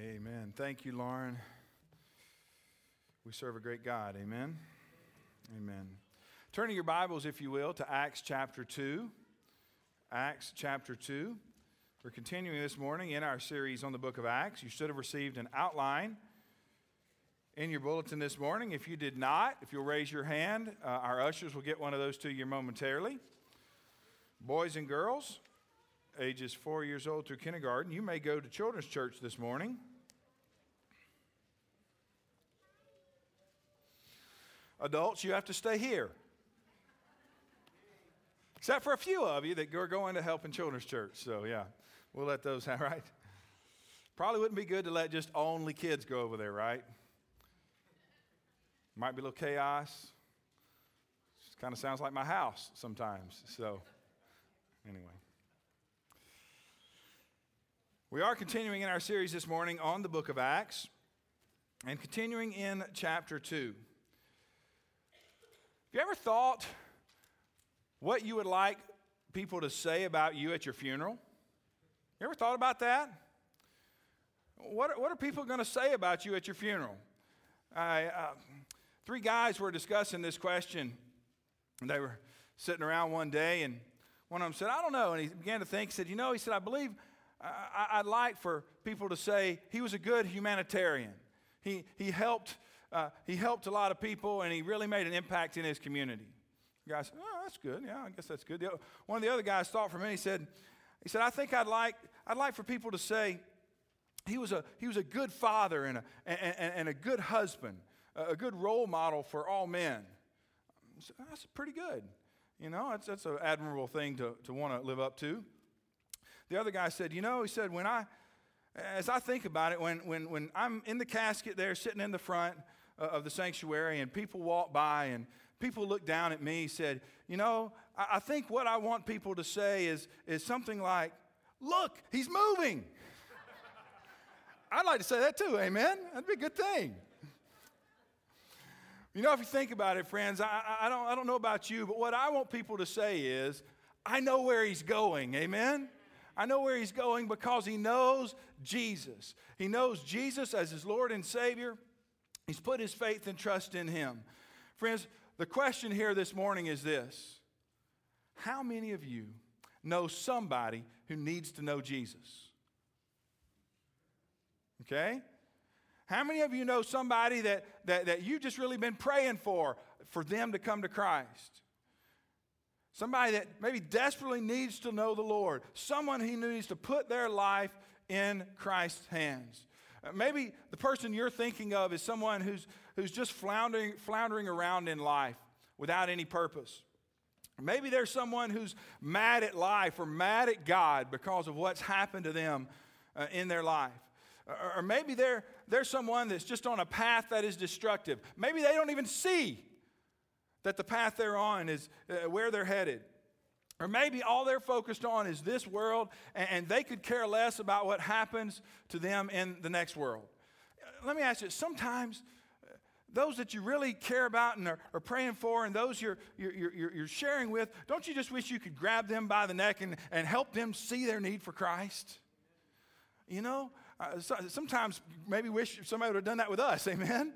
Amen. Thank you, Lauren. We serve a great God. Amen. Amen. Turn to your Bibles, if you will, to Acts chapter 2. Acts chapter 2. We're continuing this morning in our series on the book of Acts. You should have received an outline in your bulletin this morning. If you did not, if you'll raise your hand, our ushers will get one of those to you momentarily. Boys and girls, ages 4 years old through kindergarten, you may go to children's church this morning. Adults, you have to stay here. Except for a few of you that are going to help in children's church. So, yeah, we'll let those have, right? Probably wouldn't be good to let just only kids go over there, right? Might be a little chaos. Just kind of sounds like my house sometimes. So, anyway. We are continuing in our series this morning on the book of Acts and continuing in chapter 2. Have you ever thought what you would like people to say about you at your funeral? You ever thought about that? What are people going to say about you at your funeral? Three guys were discussing this question, and they were sitting around one day, and one of them said, I don't know, and he began to think, he said, I believe I'd like for people to say he was a good humanitarian. He helped a lot of people, and he really made an impact in his community. The guy said, oh, that's good. Yeah, I guess that's good. One of the other guys thought for a minute. He said, I think I'd like for people to say he was a good father and a good husband, a good role model for all men. I said, that's pretty good. That's an admirable thing to want to live up to. The other guy said, he said, as I think about it, when I'm in the casket there sitting in the front of the sanctuary and people walk by and people look down at me, he said, I think what I want people to say is something like, look, he's moving. I'd like to say that too, amen? That'd be a good thing. If you think about it, friends, I don't know about you, but what I want people to say is, I know where he's going, amen? I know where he's going because he knows Jesus. He knows Jesus as his Lord and Savior. He's put his faith and trust in him. Friends, the question here this morning is this. How many of you know somebody who needs to know Jesus? Okay? How many of you know somebody that you've just really been praying for them to come to Christ? Somebody that maybe desperately needs to know the Lord. Someone who needs to put their life in Christ's hands. Maybe the person you're thinking of is someone who's just floundering around in life without any purpose. Maybe there's someone who's mad at life or mad at God because of what's happened to them in their life. Or maybe there's someone that's just on a path that is destructive. Maybe they don't even see that the path they're on is where they're headed. Or maybe all they're focused on is this world, and they could care less about what happens to them in the next world. Let me ask you, sometimes those that you really care about and are praying for and those you're sharing with, don't you just wish you could grab them by the neck and help them see their need for Christ? Sometimes maybe wish somebody would have done that with us, amen?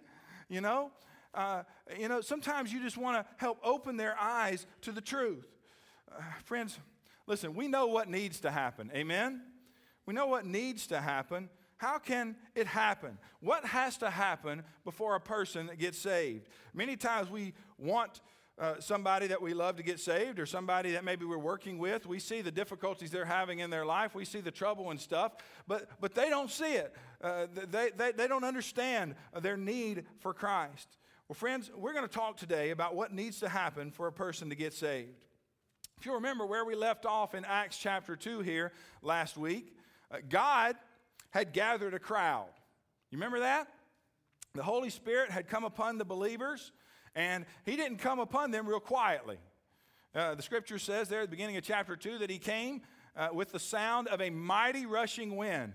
Sometimes you just want to help open their eyes to the truth. Friends, listen, we know what needs to happen. Amen? We know what needs to happen. How can it happen? What has to happen before a person gets saved? Many times we want somebody that we love to get saved or somebody that maybe we're working with. We see the difficulties they're having in their life. We see the trouble and stuff, but they don't see it. They don't understand their need for Christ. Well, friends, we're going to talk today about what needs to happen for a person to get saved. If you remember where we left off in Acts chapter 2 here last week, God had gathered a crowd. You remember that? The Holy Spirit had come upon the believers, and he didn't come upon them real quietly. The scripture says there at the beginning of chapter 2 that he came with the sound of a mighty rushing wind.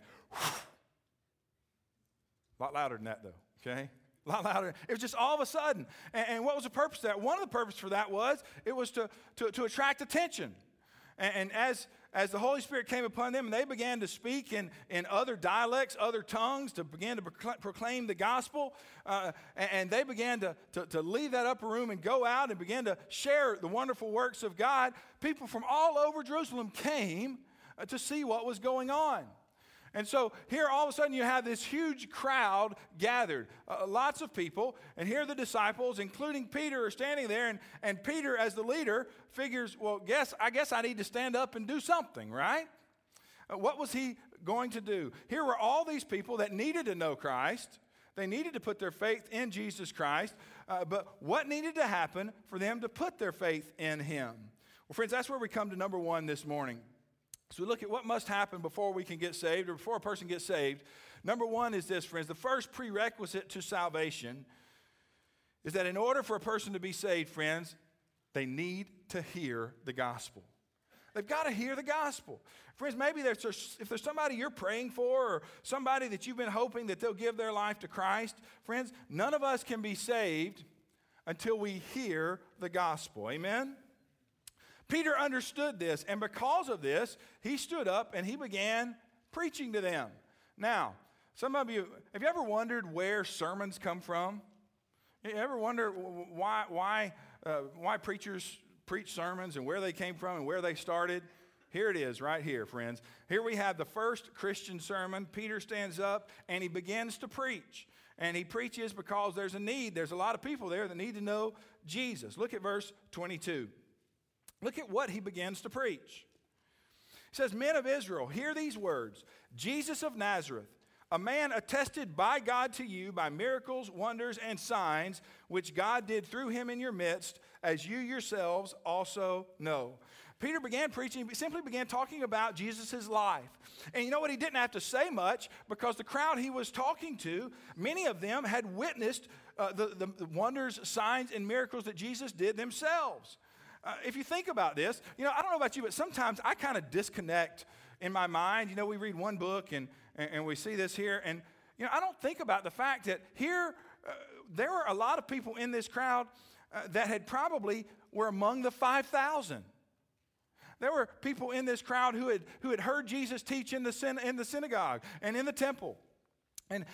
A lot louder than that, though, okay? A lot louder. It was just all of a sudden. And what was the purpose of that? One of the purposes for that was it was to attract attention. And as as the Holy Spirit came upon them, and they began to speak in other dialects, other tongues, to begin to proclaim the gospel, and they began to leave that upper room and go out and begin to share the wonderful works of God, people from all over Jerusalem came to see what was going on. And so here all of a sudden you have this huge crowd gathered, lots of people, and here the disciples, including Peter, are standing there, and Peter as the leader figures, well, I guess I need to stand up and do something, right? What was he going to do? Here were all these people that needed to know Christ. They needed to put their faith in Jesus Christ, but what needed to happen for them to put their faith in him? Well, friends, that's where we come to number one this morning. So we look at what must happen before we can get saved, or before a person gets saved. Number one is this, friends. The first prerequisite to salvation is that in order for a person to be saved, friends, they need to hear the gospel. They've got to hear the gospel. Friends, maybe if there's somebody you're praying for, or somebody that you've been hoping that they'll give their life to Christ, friends, none of us can be saved until we hear the gospel. Amen? Peter understood this, and because of this, he stood up and he began preaching to them. Now, some of you, have you ever wondered where sermons come from? You ever wonder why preachers preach sermons and where they came from and where they started? Here it is right here, friends. Here we have the first Christian sermon. Peter stands up and he begins to preach. And he preaches because there's a need. There's a lot of people there that need to know Jesus. Look at verse 22. Look at what he begins to preach. He says, "Men of Israel, hear these words. Jesus of Nazareth, a man attested by God to you by miracles, wonders, and signs, which God did through him in your midst, as you yourselves also know." Peter began preaching, he simply began talking about Jesus' life. And you know what? He didn't have to say much, because the crowd he was talking to, many of them had witnessed the wonders, signs, and miracles that Jesus did themselves. If you think about this, I don't know about you, but sometimes I kind of disconnect in my mind. We read one book and we see this here, and I don't think about the fact that here there were a lot of people in this crowd that had probably were among the 5,000. There were people in this crowd who had heard Jesus teach in the synagogue and in the temple. And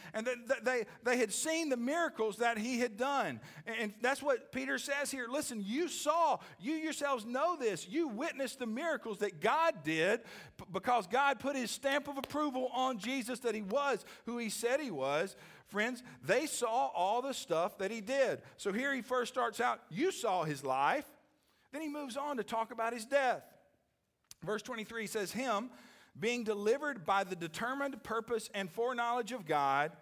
they had seen the miracles that he had done. And that's what Peter says here. Listen, you yourselves know this. You witnessed the miracles that God did, because God put his stamp of approval on Jesus, that he was who he said he was. Friends, they saw all the stuff that he did. So here he first starts out, you saw his life. Then he moves on to talk about his death. Verse 23 says, him, being delivered by the determined purpose and foreknowledge of God,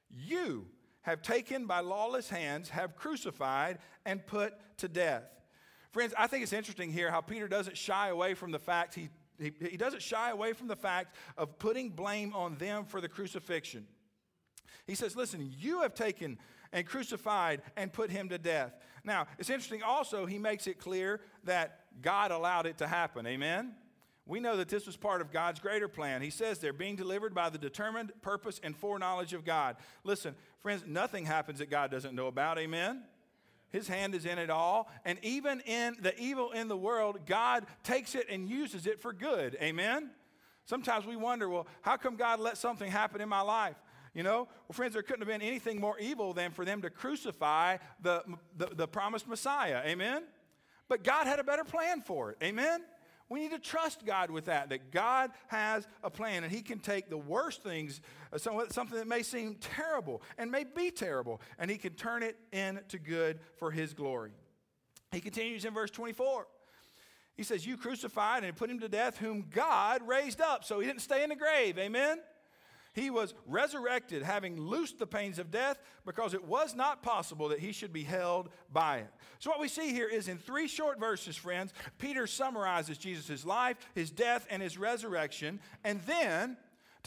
you have taken by lawless hands, have crucified and put to death. Friends, I think it's interesting here how Peter doesn't shy away from the fact, he doesn't shy away from the fact of putting blame on them for the crucifixion. He says, listen, you have taken and crucified and put him to death. Now, it's interesting also, he makes it clear that God allowed it to happen. Amen? We know that this was part of God's greater plan. He says they're being delivered by the determined purpose and foreknowledge of God. Listen, friends, nothing happens that God doesn't know about. Amen? His hand is in it all. And even in the evil in the world, God takes it and uses it for good. Amen? Sometimes we wonder, well, how come God let something happen in my life? Well, friends, there couldn't have been anything more evil than for them to crucify the promised Messiah. Amen? But God had a better plan for it. Amen? We need to trust God with that God has a plan, and he can take the worst things, something that may seem terrible and may be terrible, and he can turn it into good for his glory. He continues in verse 24. He says, you crucified and put him to death, whom God raised up. So he didn't stay in the grave. Amen? He was resurrected, having loosed the pains of death, because it was not possible that he should be held by it. So what we see here is in 3 short verses, friends, Peter summarizes Jesus' life, his death, and his resurrection. And then,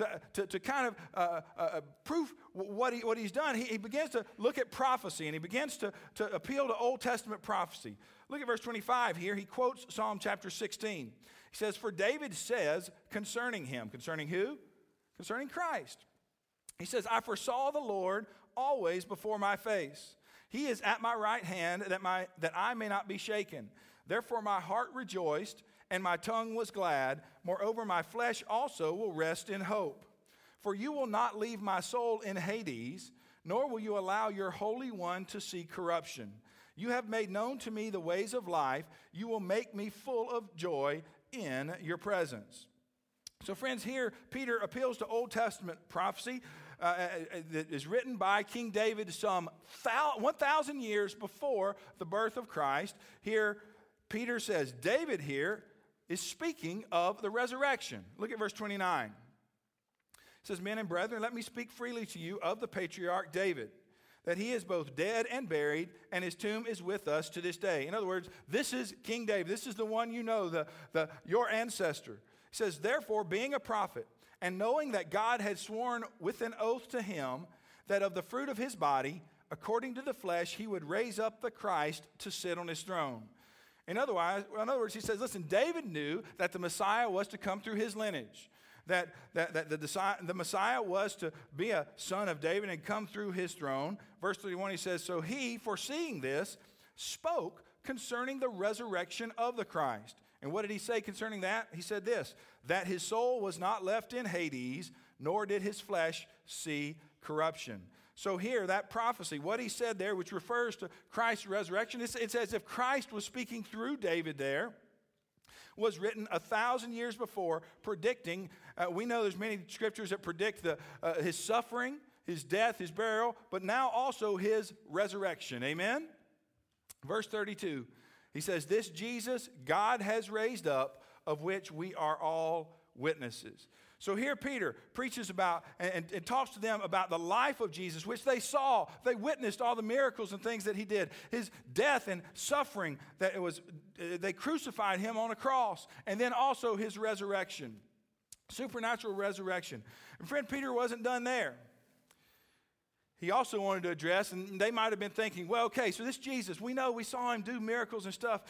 to kind of prove what he's done, he begins to look at prophecy, and he begins to appeal to Old Testament prophecy. Look at verse 25 here. He quotes Psalm chapter 16. He says, for David says concerning him, concerning who? Concerning Christ. He says, I foresaw the Lord always before my face. He is at my right hand that I may not be shaken. Therefore my heart rejoiced, and my tongue was glad. Moreover, my flesh also will rest in hope. For you will not leave my soul in Hades, nor will you allow your Holy One to see corruption. You have made known to me the ways of life. You will make me full of joy in your presence. So friends, here Peter appeals to Old Testament prophecy that is written by King David some 1,000 years before the birth of Christ. Here Peter says David here is speaking of the resurrection. Look at verse 29. It says, men and brethren, let me speak freely to you of the patriarch David, that he is both dead and buried, and his tomb is with us to this day. In other words, this is King David. This is the one you know, your ancestor. He says, therefore, being a prophet, and knowing that God had sworn with an oath to him that of the fruit of his body, according to the flesh, he would raise up the Christ to sit on his throne. In other words, he says, listen, David knew that the Messiah was to come through his lineage, that the Messiah was to be a son of David and come through his throne. Verse 31, he says, so he, foreseeing this, spoke concerning the resurrection of the Christ. And what did he say concerning that? He said this, that his soul was not left in Hades, nor did his flesh see corruption. So here, that prophecy, what he said there, which refers to Christ's resurrection, it's as if Christ was speaking through David there, was written 1,000 years before, predicting, we know there's many scriptures that predict his suffering, his death, his burial, but now also his resurrection. Amen? Verse 32, he says, this Jesus God has raised up, of which we are all witnesses. So here Peter preaches about and talks to them about the life of Jesus, which they saw. They witnessed all the miracles and things that he did. His death and suffering, they crucified him on a cross. And then also his resurrection, supernatural resurrection. And friend, Peter wasn't done there. He also wanted to address, and they might have been thinking, well, okay, so this Jesus, we know we saw him do miracles and stuff.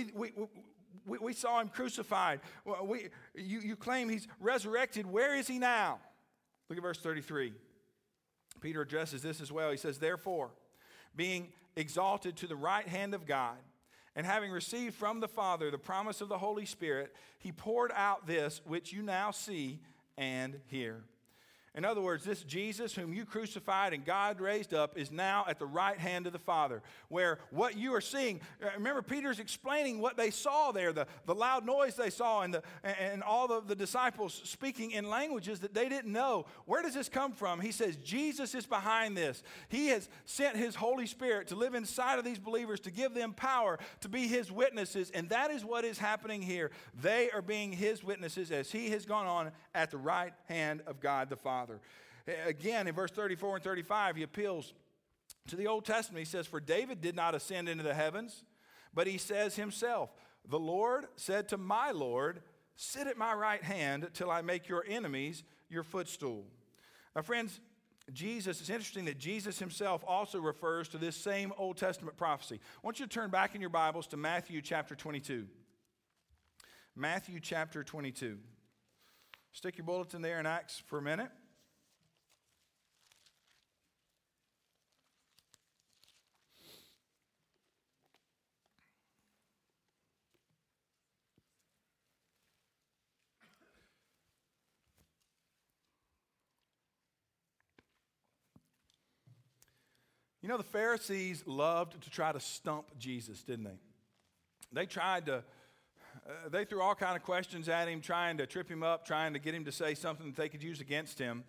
We saw him crucified. You claim he's resurrected. Where is he now? Look at verse 33. Peter addresses this as well. He says, therefore, being exalted to the right hand of God, and having received from the Father the promise of the Holy Spirit, he poured out this which you now see and hear. In other words, this Jesus whom you crucified and God raised up is now at the right hand of the Father, where what you are seeing, remember Peter's explaining what they saw there, the loud noise they saw and all of the disciples speaking in languages that they didn't know. Where does this come from? He says Jesus is behind this. He has sent his Holy Spirit to live inside of these believers, to give them power to be his witnesses, and that is what is happening here. They are being his witnesses as he has gone on at the right hand of God the Father. Again, in verse 34 and 35, he appeals to the Old Testament. He says, for David did not ascend into the heavens, but he says himself, the Lord said to my Lord, sit at my right hand till I make your enemies your footstool. Now, friends, it's interesting that Jesus himself also refers to this same Old Testament prophecy. I want you to turn back in your Bibles to Matthew chapter 22. Matthew chapter 22. Stick your bulletin there in Acts for a minute. You know, the Pharisees loved to try to stump Jesus, didn't they? They threw all kind of questions at him, trying to trip him up, trying to get him to say something that they could use against him.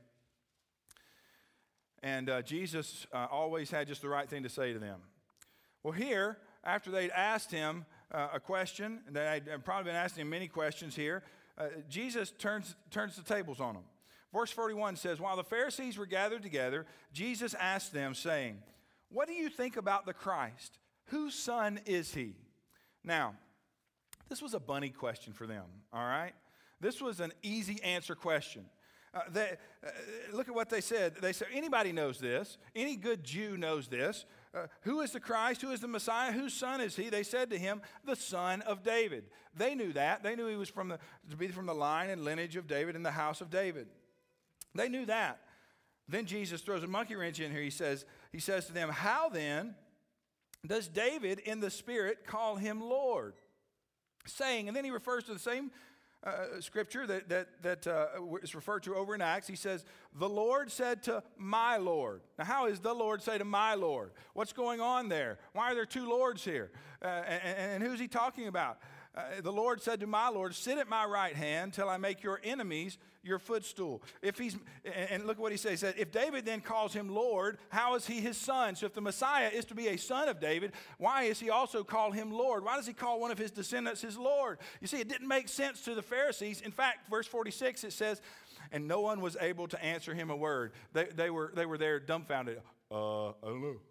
And Jesus always had just the right thing to say to them. Well, here, after they'd asked him a question, and they'd probably been asking him many questions here, Jesus turns the tables on them. Verse 41 says, while the Pharisees were gathered together, Jesus asked them, saying, what do you think about the Christ? Whose son is he? Now, this was a bunny question for them, all right? This was an easy answer question. Look at what they said. They said, anybody knows this. Any good Jew knows this. Who is the Christ? Who is the Messiah? Whose son is he? They said to him, the son of David. They knew that. They knew he was to be from the line and lineage of David in the house of David. They knew that. Then Jesus throws a monkey wrench in here. He says to them, how then does David in the Spirit call him Lord? saying, and then he refers to the same scripture that is referred to over in Acts. He says, the Lord said to my Lord. Now, how is the Lord say to my Lord? What's going on there? Why are there two Lords here? And who's he talking about? The Lord said to my Lord, sit at my right hand till I make your enemies your footstool. And look what he says. He said, if David then calls him Lord, how is he his son? So if the Messiah is to be a son of David, why is he also call him Lord? Why does he call one of his descendants his Lord? You see, it didn't make sense to the Pharisees. In fact, verse 46, it says, and no one was able to answer him a word. They were there dumbfounded. I don't know.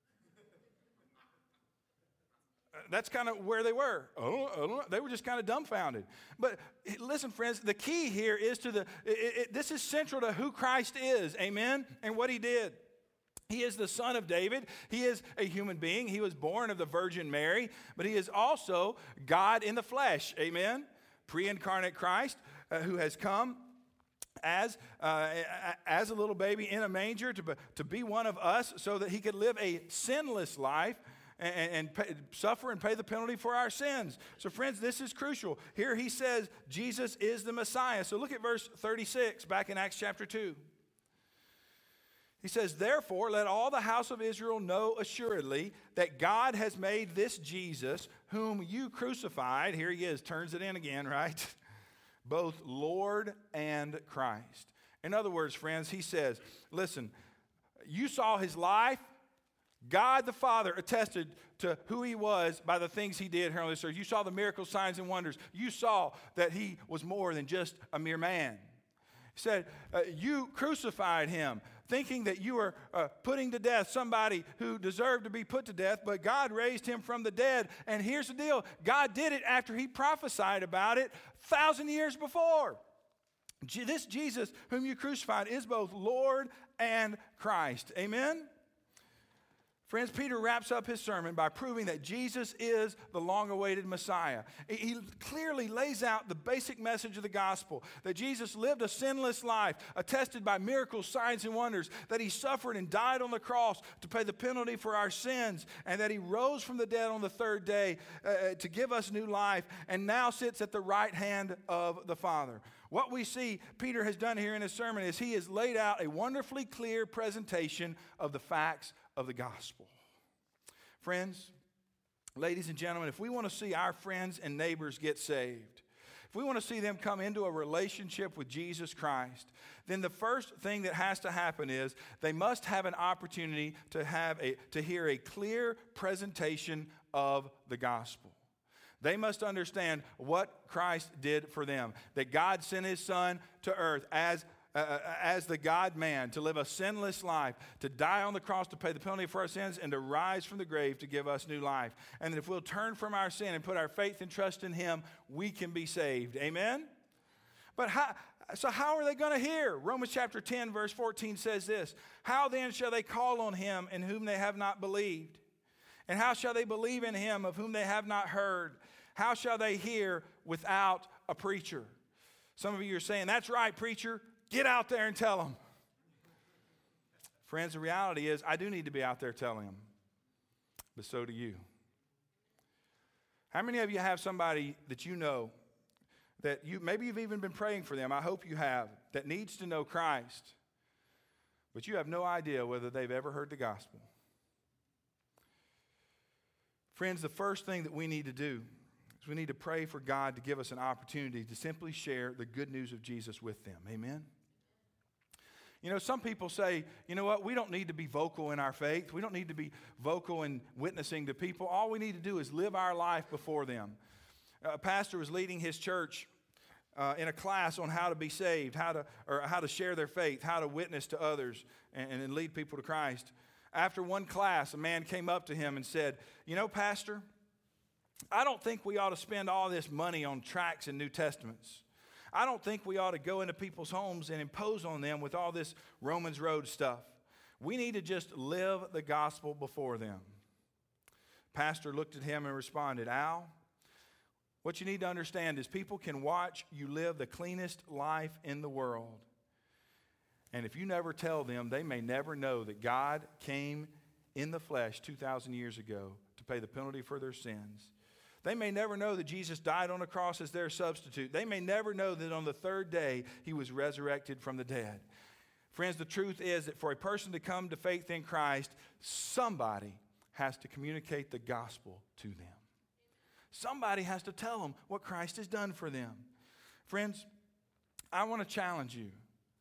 That's kind of where they were. They were just kind of dumbfounded. But listen, friends, the key here is to this is central to who Christ is, amen, and what he did. He is the son of David. He is a human being. He was born of the Virgin Mary, but he is also God in the flesh, amen, pre-incarnate Christ who has come as a little baby in a manger to be one of us so that he could live a sinless life and suffer and pay the penalty for our sins. So friends, this is crucial. Here he says Jesus is the Messiah. So look at verse 36 back in Acts chapter 2. He says, therefore, let all the house of Israel know assuredly that God has made this Jesus, whom you crucified, here he is, turns it in again, right? Both Lord and Christ. In other words, friends, he says, listen, you saw his life. God the Father attested to who he was by the things he did here on this earth. You saw the miracles, signs, and wonders. You saw that he was more than just a mere man. He said, you crucified him, thinking that you were putting to death somebody who deserved to be put to death, but God raised him from the dead. And here's the deal. God did it after he prophesied about it 1,000 years before. This Jesus whom you crucified is both Lord and Christ. Amen? Friends, Peter wraps up his sermon by proving that Jesus is the long-awaited Messiah. He clearly lays out the basic message of the gospel, that Jesus lived a sinless life, attested by miracles, signs, and wonders, that he suffered and died on the cross to pay the penalty for our sins, and that he rose from the dead on the third day to give us new life, and now sits at the right hand of the Father. What we see Peter has done here in his sermon is he has laid out a wonderfully clear presentation of the facts of the gospel. Friends, ladies and gentlemen, if we want to see our friends and neighbors get saved, if we want to see them come into a relationship with Jesus Christ, then the first thing that has to happen is they must have an opportunity to hear a clear presentation of the gospel. They must understand what Christ did for them, that God sent his son to earth as the God-man to live a sinless life, to die on the cross to pay the penalty for our sins, and to rise from the grave to give us new life. And that if we'll turn from our sin and put our faith and trust in him, we can be saved. Amen? But how are they going to hear? Romans chapter 10, verse 14 says this, how then shall they call on him in whom they have not believed? And how shall they believe in him of whom they have not heard? How shall they hear without a preacher? Some of you are saying, that's right, preacher. Get out there and tell them. Friends, the reality is I do need to be out there telling them, but so do you. How many of you have somebody that you know that maybe you've even been praying for them, I hope you have, that needs to know Christ, but you have no idea whether they've ever heard the gospel? Friends, the first thing that we need to do is we need to pray for God to give us an opportunity to simply share the good news of Jesus with them. Amen? You know, some people say, you know what, we don't need to be vocal in our faith. We don't need to be vocal in witnessing to people. All we need to do is live our life before them. A pastor was leading his church in a class on how to be saved, how to share their faith, how to witness to others and lead people to Christ. After one class, a man came up to him and said, you know, Pastor, I don't think we ought to spend all this money on tracts and New Testaments. I don't think we ought to go into people's homes and impose on them with all this Romans Road stuff. We need to just live the gospel before them. Pastor looked at him and responded, Al, what you need to understand is people can watch you live the cleanest life in the world. And if you never tell them, they may never know that God came in the flesh 2,000 years ago to pay the penalty for their sins, They may never know that Jesus died on the cross as their substitute. They may never know that on the third day he was resurrected from the dead. Friends, the truth is that for a person to come to faith in Christ, somebody has to communicate the gospel to them. Somebody has to tell them what Christ has done for them. Friends, I want to challenge you.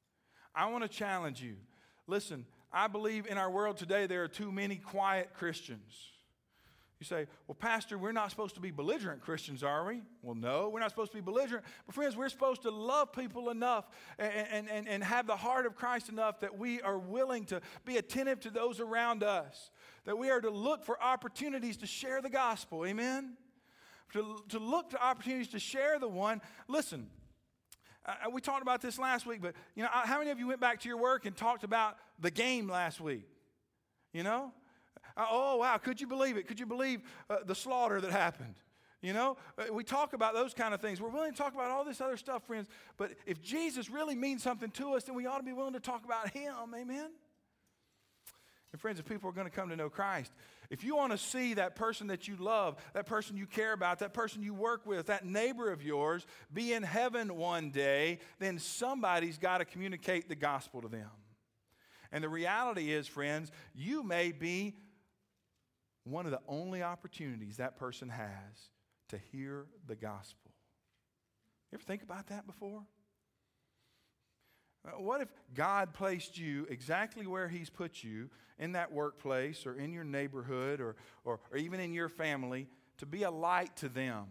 Listen, I believe in our world today there are too many quiet Christians. You say, well, Pastor, we're not supposed to be belligerent Christians, are we? Well, no, we're not supposed to be belligerent. But friends, we're supposed to love people enough and have the heart of Christ enough that we are willing to be attentive to those around us, that we are to look for opportunities to share the gospel, amen? To look to opportunities to share the one. Listen, we talked about this last week, but how many of you went back to your work and talked about the game last week? Oh, wow, could you believe it? Could you believe the slaughter that happened? We talk about those kind of things. We're willing to talk about all this other stuff, friends. But if Jesus really means something to us, then we ought to be willing to talk about him, amen? And friends, if people are going to come to know Christ, if you want to see that person that you love, that person you care about, that person you work with, that neighbor of yours be in heaven one day, then somebody's got to communicate the gospel to them. And the reality is, friends, you may be one of the only opportunities that person has to hear the gospel. You ever think about that before? What if God placed you exactly where he's put you in that workplace or in your neighborhood or even in your family to be a light to them?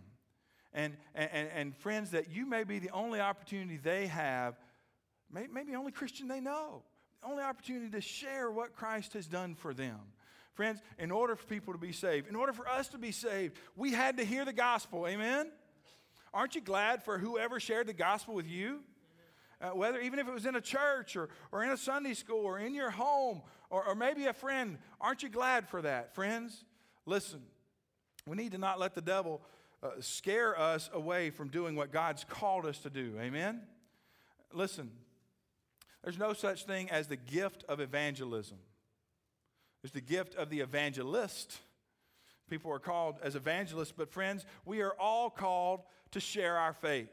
And friends, that you may be the only opportunity they have, maybe the only Christian they know, the only opportunity to share what Christ has done for them. Friends, in order for people to be saved, in order for us to be saved, we had to hear the gospel, amen? Aren't you glad for whoever shared the gospel with you? Even if it was in a church or in a Sunday school or in your home or maybe a friend, aren't you glad for that? Friends, listen, we need to not let the devil scare us away from doing what God's called us to do, amen? Listen, there's no such thing as the gift of evangelism. There's the gift of the evangelist. People are called as evangelists, but friends, we are all called to share our faith.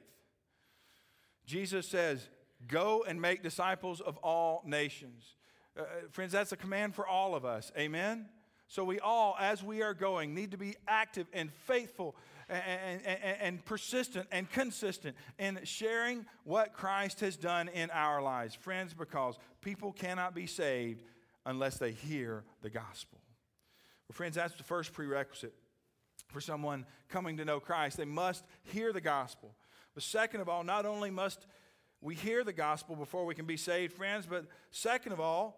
Jesus says, go and make disciples of all nations. Friends, that's a command for all of us. Amen? So we all, as we are going, need to be active and faithful and persistent and consistent in sharing what Christ has done in our lives. Friends, because people cannot be saved unless they hear the gospel. Well, friends, that's the first prerequisite for someone coming to know Christ. They must hear the gospel. But second of all, not only must we hear the gospel before we can be saved, friends, but second of all,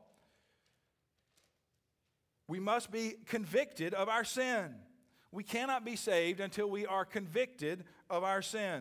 we must be convicted of our sin. We cannot be saved until we are convicted of our sin.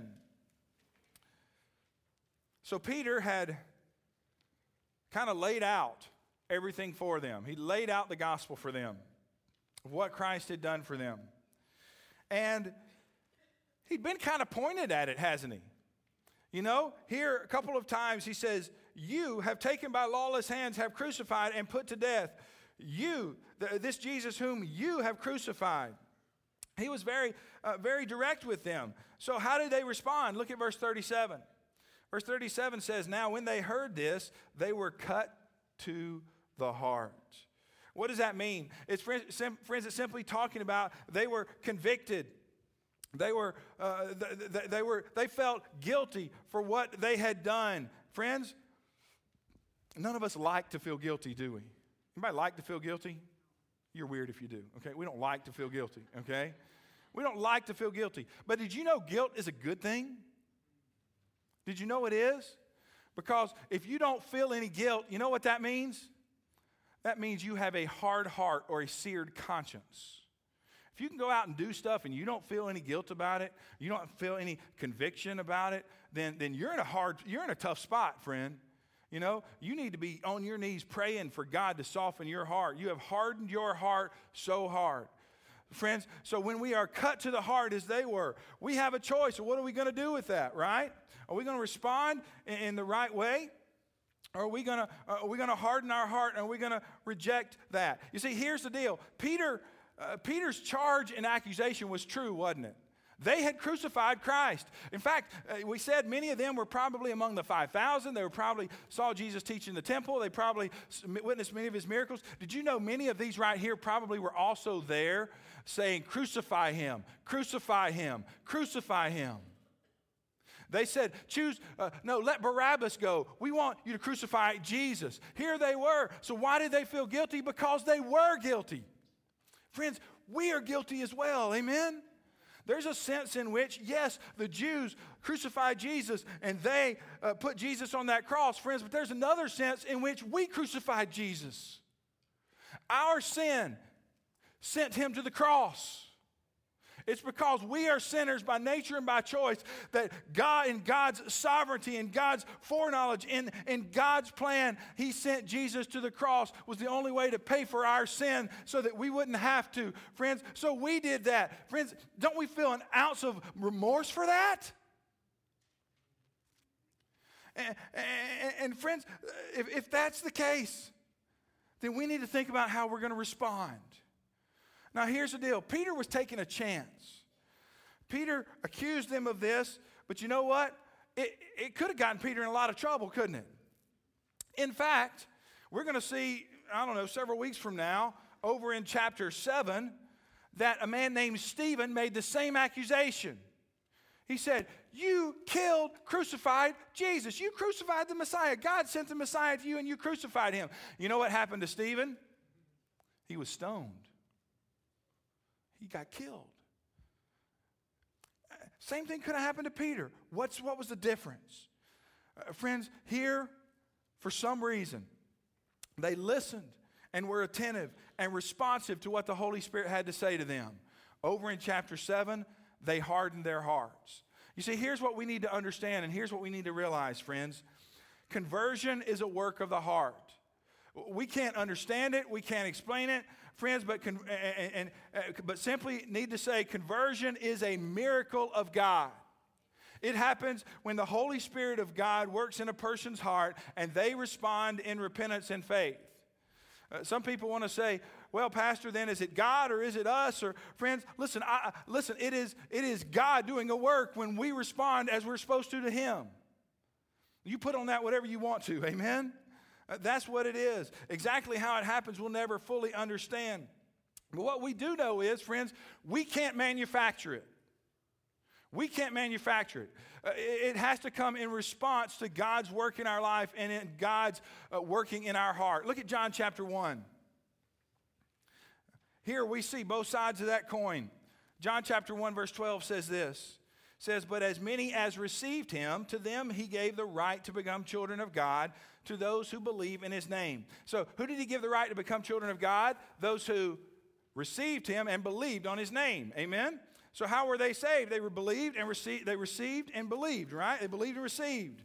So Peter had kind of laid out everything for them. He laid out the gospel for them, of what Christ had done for them. And he'd been kind of pointed at it, hasn't he? Here a couple of times he says, you have taken by lawless hands, have crucified and put to death. You, this Jesus whom you have crucified. He was very direct with them. So how did they respond? Look at verse 37. Verse 37 says, now when they heard this, they were cut to the heart. What does that mean? It's, friends, it's simply talking about they were convicted. They felt guilty for what they had done. Friends, none of us like to feel guilty, do we? Anybody like to feel guilty? You're weird if you do, okay? We don't like to feel guilty, okay? We don't like to feel guilty. But did you know guilt is a good thing? Did you know it is? Because if you don't feel any guilt, you know what that means? That means you have a hard heart or a seared conscience. If you can go out and do stuff and you don't feel any guilt about it, you don't feel any conviction about it, then you're in a tough spot, friend. You need to be on your knees praying for God to soften your heart. You have hardened your heart so hard. Friends, so when we are cut to the heart as they were, we have a choice. So what are we going to do with that, right? Are we going to respond in the right way? Or are we going to harden our heart and are we going to reject that? You see, here's the deal. Peter's charge and accusation was true, wasn't it? They had crucified Christ. In fact, we said many of them were probably among the 5,000. They were probably saw Jesus teach in the temple. They probably witnessed many of his miracles. Did you know many of these right here probably were also there saying, crucify him, crucify him, crucify him. They said, let Barabbas go. We want you to crucify Jesus. Here they were. So why did they feel guilty? Because they were guilty. Friends, we are guilty as well. Amen? There's a sense in which, yes, the Jews crucified Jesus and they put Jesus on that cross, friends, but there's another sense in which we crucified Jesus. Our sin sent him to the cross. It's because we are sinners by nature and by choice that God, in God's sovereignty and God's foreknowledge, in God's plan, he sent Jesus to the cross, was the only way to pay for our sin so that we wouldn't have to. Friends, so we did that. Friends, don't we feel an ounce of remorse for that? And friends, if that's the case, then we need to think about how we're going to respond. Now, here's the deal. Peter was taking a chance. Peter accused them of this, but you know what? It could have gotten Peter in a lot of trouble, couldn't it? In fact, we're going to see, several weeks from now, over in chapter 7, that a man named Stephen made the same accusation. He said, you crucified Jesus. You crucified the Messiah. God sent the Messiah to you and you crucified him. You know what happened to Stephen? He was stoned. He got killed. Same thing could have happened to Peter. What was the difference? Friends, here, for some reason, they listened and were attentive and responsive to what the Holy Spirit had to say to them. Over in chapter 7, they hardened their hearts. You see, here's what we need to understand and here's what we need to realize, friends. Conversion is a work of the heart. We can't understand it. We can't explain it. Friends, but simply need to say conversion is a miracle of God. It happens when the Holy Spirit of God works in a person's heart and they respond in repentance and faith. Some people want to say, well, Pastor, then is it God or is it us? Or friends, listen, it is God doing a work when we respond as we're supposed to him. You put on that whatever you want to, amen? That's what it is. Exactly how it happens, we'll never fully understand. But what we do know is, friends, we can't manufacture it. We can't manufacture it. It has to come in response to God's work in our life and in God's working in our heart. Look at John chapter 1. Here we see both sides of that coin. John chapter 1 verse 12 says this. It says, but as many as received him, to them he gave the right to become children of God, to those who believe in his name. So who did he give the right to become children of God? Those who received him and believed on his name. Amen? So how were they saved? They were believed and received. They received and believed, right? They believed and received.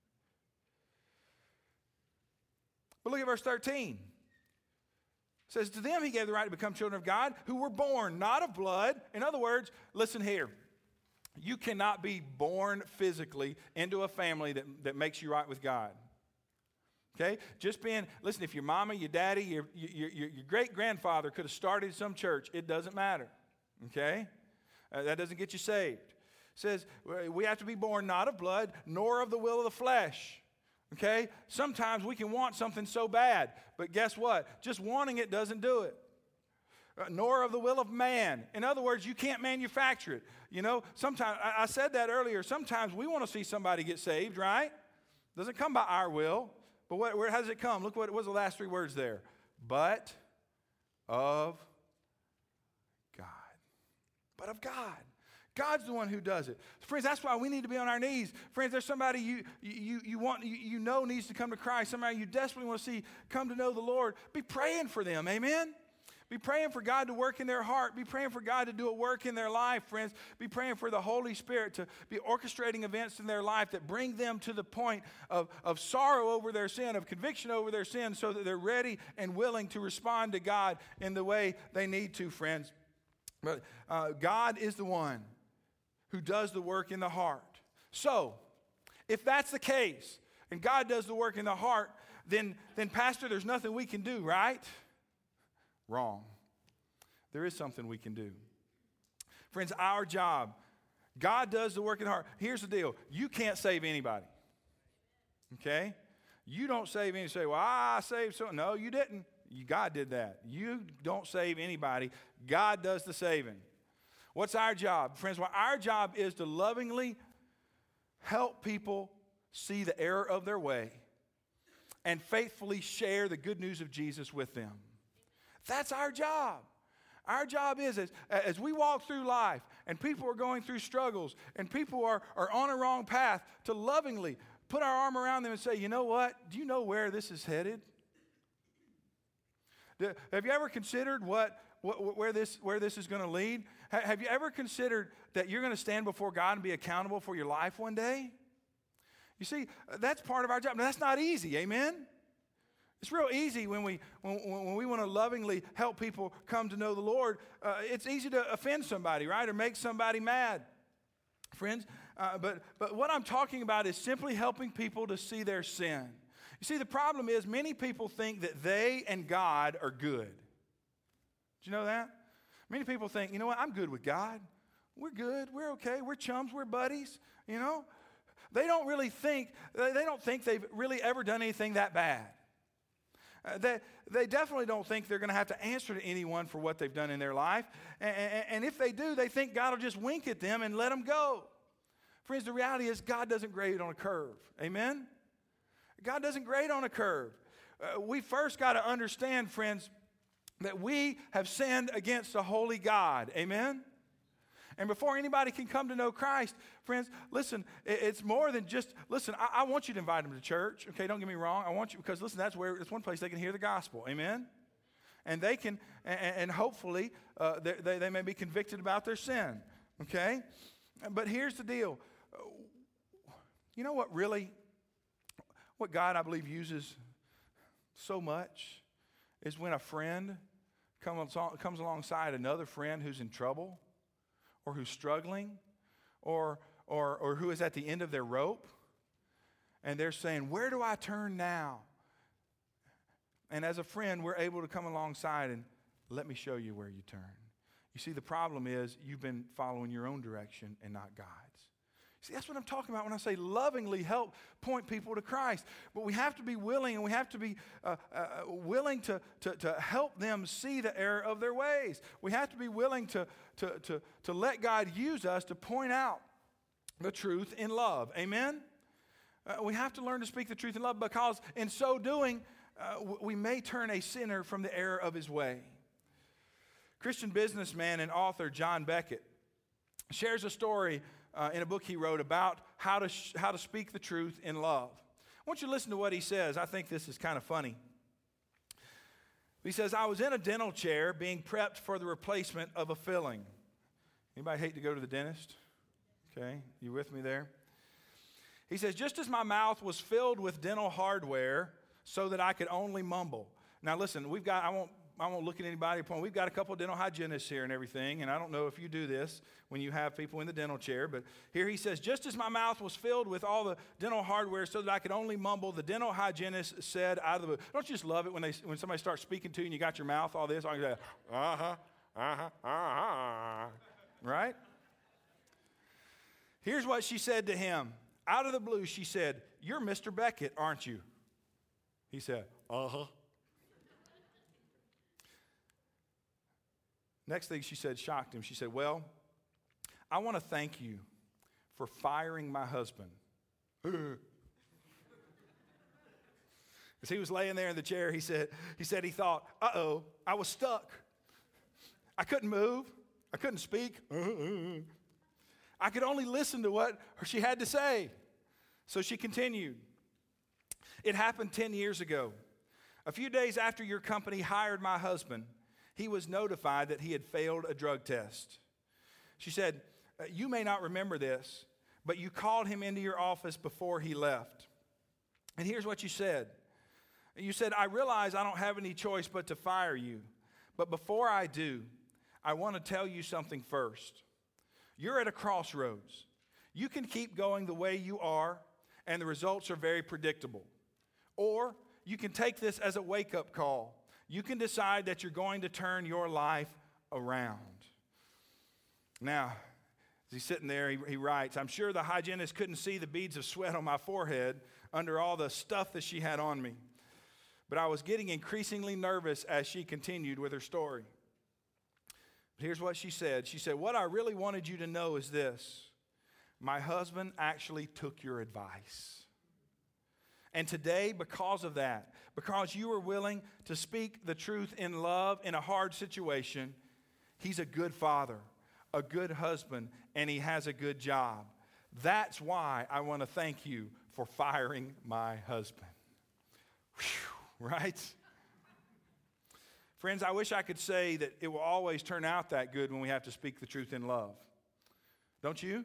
But look at verse 13. It says, to them he gave the right to become children of God, who were born not of blood. In other words, listen here. You cannot be born physically into a family that makes you right with God. Okay? Listen, if your mama, your daddy, your great-grandfather could have started some church, it doesn't matter. Okay? That doesn't get you saved. It says, we have to be born not of blood, nor of the will of the flesh. Okay? Sometimes we can want something so bad, but guess what? Just wanting it doesn't do it. Nor of the will of man. In other words, you can't manufacture it. You know, sometimes, I said that earlier, sometimes we want to see somebody get saved, right? Doesn't come by our will. But how does it come? Look what was the last three words there. But of God. But of God. God's the one who does it. Friends, that's why we need to be on our knees. Friends, there's somebody you know needs to come to Christ. Somebody you desperately want to see come to know the Lord. Be praying for them. Amen? Be praying for God to work in their heart. Be praying for God to do a work in their life, friends. Be praying for the Holy Spirit to be orchestrating events in their life that bring them to the point of sorrow over their sin, of conviction over their sin, so that they're ready and willing to respond to God in the way they need to, friends. But God is the one who does the work in the heart. So, if that's the case, and God does the work in the heart, then Pastor, there's nothing we can do, right? Wrong. There is something we can do. Friends, our job God does the work in the heart. Here's the deal. You can't save anybody. Okay? You don't save anybody. Say, well, I saved someone. No, you didn't. God did that. You don't save anybody. God does the saving. What's our job? Friends, well, our job is to lovingly help people see the error of their way and faithfully share the good news of Jesus with them. That's our job. Our job is, as we walk through life and people are going through struggles and people are on a wrong path, to lovingly put our arm around them and say, you know what? Do you know where this is headed? Have you ever considered where this is going to lead? Have you ever considered that you're going to stand before God and be accountable for your life one day? You see, that's part of our job. Now, that's not easy, amen? It's real easy when we want to lovingly help people come to know the Lord. It's easy to offend somebody, right, or make somebody mad, friends. But what I'm talking about is simply helping people to see their sin. You see, the problem is many people think that they and God are good. Did you know that? Many people think, you know what, I'm good with God. We're good. We're okay. We're chums. We're buddies. You know, they don't think they've really ever done anything that bad. They definitely don't think they're going to have to answer to anyone for what they've done in their life. And if they do, they think God will just wink at them and let them go. Friends, the reality is God doesn't grade on a curve. Amen? God doesn't grade on a curve. We first got to understand, friends, that we have sinned against a holy God. Amen? And before anybody can come to know Christ, friends, listen, it's more than just, listen, I want you to invite them to church. Okay, don't get me wrong. I want you, because listen, that's one place they can hear the gospel. Amen? And they can, and hopefully, they may be convicted about their sin. Okay? But here's the deal. You know what God, I believe, uses so much is when a friend comes alongside another friend who's in trouble, or who's struggling, or who is at the end of their rope, and they're saying, where do I turn now? And as a friend, we're able to come alongside and let me show you where you turn. You see, the problem is you've been following your own direction and not God's. See, that's what I'm talking about when I say lovingly help point people to Christ. But we have to be willing, and we have to be willing to help them see the error of their ways. We have to be willing to let God use us to point out the truth in love. Amen? We have to learn to speak the truth in love, because in so doing, we may turn a sinner from the error of his way. Christian businessman and author John Beckett shares a story in a book he wrote about how to speak the truth in love. I want you to listen to what he says. I think this is kind of funny. He says, I was in a dental chair being prepped for the replacement of a filling. Anybody hate to go to the dentist? Okay, you with me there? He says, just as my mouth was filled with dental hardware so that I could only mumble. Now listen, I won't look at anybody. We've got a couple of dental hygienists here and everything, and I don't know if you do this when you have people in the dental chair, but here he says, just as my mouth was filled with all the dental hardware so that I could only mumble, the dental hygienist said out of the blue. Don't you just love it when somebody starts speaking to you and you got your mouth all this, all you say, right? Here's what she said to him. Out of the blue, she said, you're Mr. Beckett, aren't you? He said, uh-huh. Next thing she said shocked him. She said, well, I want to thank you for firing my husband. As he was laying there in the chair, he said he thought, uh-oh, I was stuck. I couldn't move. I couldn't speak. I could only listen to what she had to say. So she continued. It happened 10 years ago. A few days after your company hired my husband, he was notified that he had failed a drug test. She said, you may not remember this, but you called him into your office before he left. And here's what you said. You said, I realize I don't have any choice but to fire you. But before I do, I want to tell you something first. You're at a crossroads. You can keep going the way you are, and the results are very predictable. Or you can take this as a wake-up call. You can decide that you're going to turn your life around. Now, As he's sitting there, he writes, I'm sure the hygienist couldn't see the beads of sweat on my forehead under all the stuff that she had on me. But I was getting increasingly nervous as she continued with her story. But here's what she said. She said, what I really wanted you to know is this. My husband actually took your advice. And today, because of that, because you were willing to speak the truth in love in a hard situation, he's a good father, a good husband, and he has a good job. That's why I want to thank you for firing my husband. Whew, right? Friends, I wish I could say that it will always turn out that good when we have to speak the truth in love. Don't you?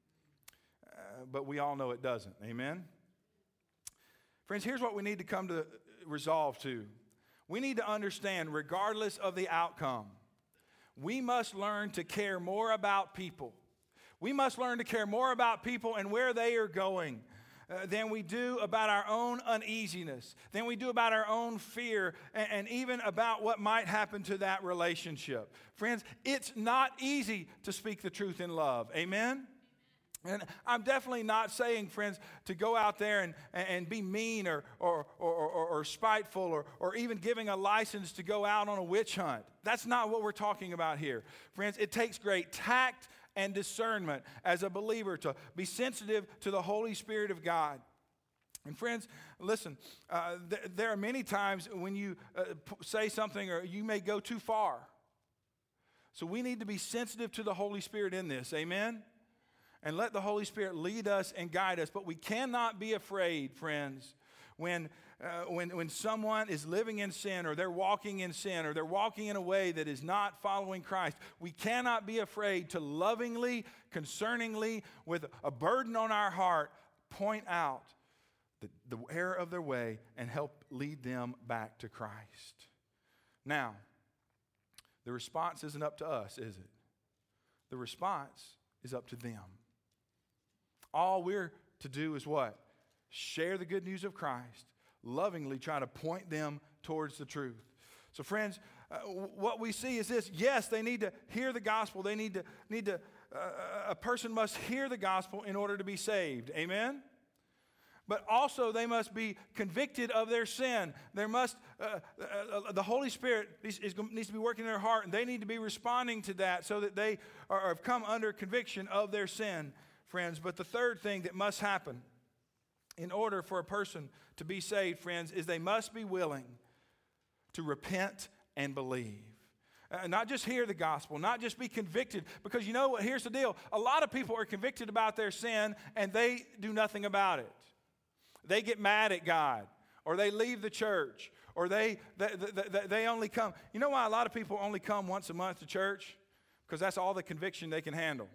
But we all know it doesn't. Amen? Friends, here's what we need to come to resolve to. We need to understand, regardless of the outcome, we must learn to care more about people. We must learn to care more about people and where they are going than we do about our own uneasiness, than we do about our own fear, and even about what might happen to that relationship. Friends, it's not easy to speak the truth in love. Amen? And I'm definitely not saying, friends, to go out there and be mean or spiteful or even giving a license to go out on a witch hunt. That's not what we're talking about here. Friends, it takes great tact and discernment as a believer to be sensitive to the Holy Spirit of God. And friends, listen, there are many times when you say something or you may go too far. So we need to be sensitive to the Holy Spirit in this. Amen? And let the Holy Spirit lead us and guide us. But we cannot be afraid, friends, when someone is living in sin or they're walking in sin or they're walking in a way that is not following Christ. We cannot be afraid to lovingly, concerningly, with a burden on our heart, point out the error of their way and help lead them back to Christ. Now, the response isn't up to us, is it? The response is up to them. All we're to do is what? Share the good news of Christ. Lovingly try to point them towards the truth. So friends, what we see is this. Yes, they need to hear the gospel. They need to. A person must hear the gospel in order to be saved. Amen? But also they must be convicted of their sin. There must, the Holy Spirit needs to be working in their heart, and they need to be responding to that so that they have come under conviction of their sin. Friends, but the third thing that must happen in order for a person to be saved, friends, is they must be willing to repent and believe. Not just hear the gospel, not just be convicted, because you know what, here's the deal. A lot of people are convicted about their sin and they do nothing about it. They get mad at God, or they leave the church, or they only come. You know why a lot of people only come once a month to church? Because that's all the conviction they can handle.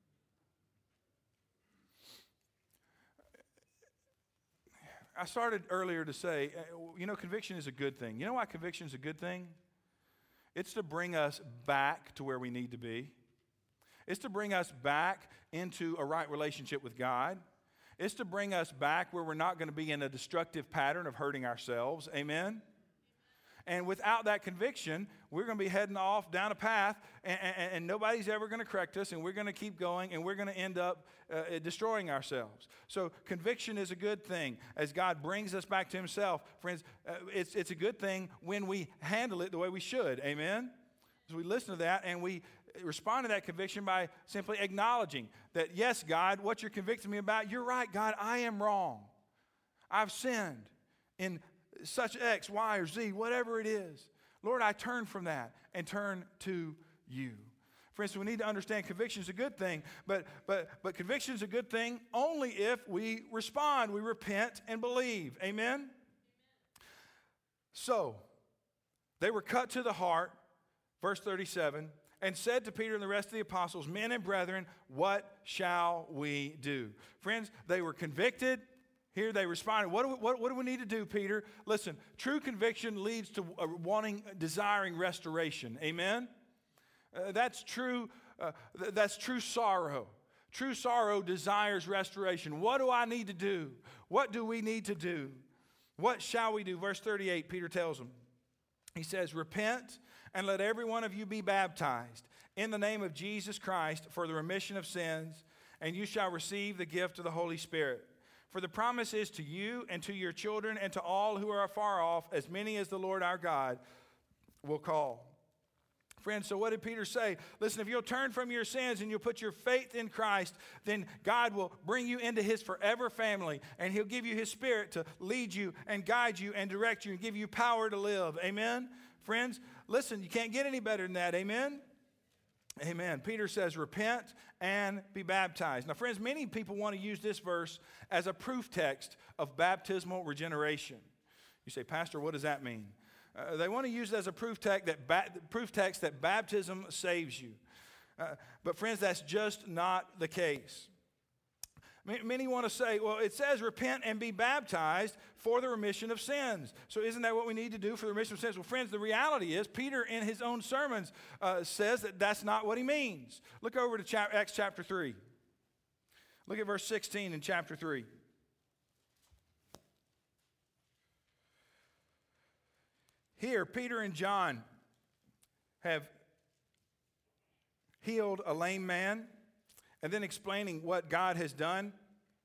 I started earlier to say, conviction is a good thing. You know why conviction is a good thing? It's to bring us back to where we need to be. It's to bring us back into a right relationship with God. It's to bring us back where we're not going to be in a destructive pattern of hurting ourselves. Amen? And without that conviction, we're going to be heading off down a path, and nobody's ever going to correct us, and we're going to keep going, and we're going to end up destroying ourselves. So conviction is a good thing as God brings us back to himself. Friends, it's a good thing when we handle it the way we should. Amen? So we listen to that, and we respond to that conviction by simply acknowledging that, yes, God, what you're convicting me about, you're right, God, I am wrong. I've sinned in such X, Y, or Z, whatever it is. Lord, I turn from that and turn to you. Friends, we need to understand conviction is a good thing, but conviction is a good thing only if we respond, we repent and believe. Amen? So, they were cut to the heart, verse 37, and said to Peter and the rest of the apostles, men and brethren, what shall we do? Friends, they were convicted. Here they responded, what do we need to do, Peter? Listen, true conviction leads to desiring restoration. Amen? That's true sorrow. True sorrow desires restoration. What do I need to do? What do we need to do? What shall we do? Verse 38, Peter tells them, He says, repent and let every one of you be baptized in the name of Jesus Christ for the remission of sins, and you shall receive the gift of the Holy Spirit. For the promise is to you and to your children and to all who are afar off, as many as the Lord our God will call. Friends, so what did Peter say? Listen, if you'll turn from your sins and you'll put your faith in Christ, then God will bring you into his forever family, and he'll give you his Spirit to lead you and guide you and direct you and give you power to live. Amen? Friends, listen, you can't get any better than that. Amen? Amen. Peter says, repent and be baptized. Now, friends, many people want to use this verse as a proof text of baptismal regeneration. You say, Pastor, what does that mean? They want to use it as a proof text that baptism saves you. But friends, that's just not the case. Many want to say, well, it says repent and be baptized for the remission of sins. So isn't that what we need to do for the remission of sins? Well, friends, the reality is Peter in his own sermons says that that's not what he means. Look over to Acts chapter 3. Look at verse 16 in chapter 3. Here, Peter and John have healed a lame man, and then explaining what God has done.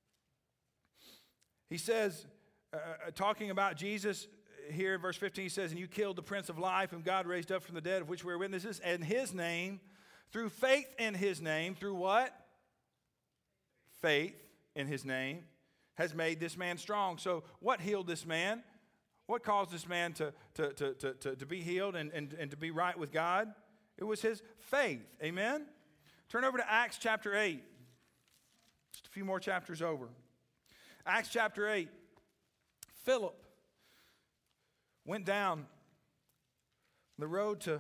He says, talking about Jesus, here in verse 15, he says, and you killed the Prince of Life, whom God raised up from the dead, of which we are witnesses, and his name, through faith in his name, through what? Faith in his name, has made this man strong. So what healed this man? What caused this man to be healed and to be right with God? It was his faith. Amen? Turn over to Acts chapter 8. Just a few more chapters over. Acts chapter 8. Philip went down the road to